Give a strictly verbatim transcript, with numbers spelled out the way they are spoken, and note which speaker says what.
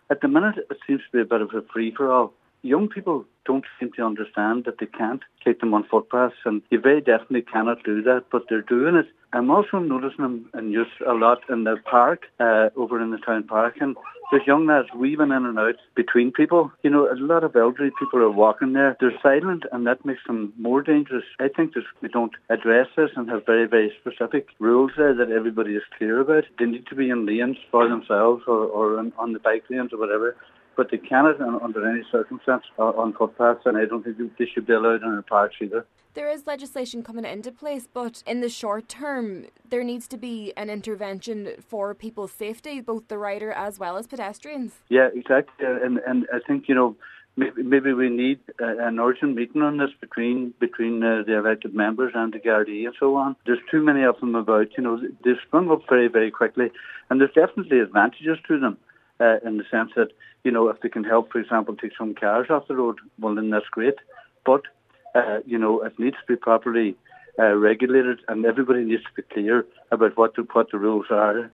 Speaker 1: At the minute, it seems to be a bit of a free-for-all. Young people don't seem to understand that they can't take them on footpaths, and you very definitely cannot do that, but they're doing it. I'm also noticing them in use a lot in the park, uh, over in the town park, and there's young lads weaving in and out between people. You know, a lot of elderly people are walking there. They're silent, and that makes them more dangerous. I think that we don't address this and have very, very specific rules there that everybody is clear about. They need to be in lanes for themselves or, or on, on the bike lanes or whatever. But they cannot, under any circumstance, on footpaths, and I don't think they should be allowed in the parks either.
Speaker 2: There is legislation coming into place, but in the short term, there needs to be an intervention for people's safety, both the rider as well as pedestrians.
Speaker 1: Yeah, exactly. And and I think, you know, maybe, maybe we need uh, an urgent meeting on this between between uh, the elected members and the Gardaí and so on. There's too many of them about, you know, they've sprung up very, very quickly, and there's definitely advantages to them. Uh, in the sense that, you know, if they can help, for example, take some cars off the road, well, then that's great. But, uh, you know, it needs to be properly uh, regulated, and everybody needs to be clear about what the, what the rules are.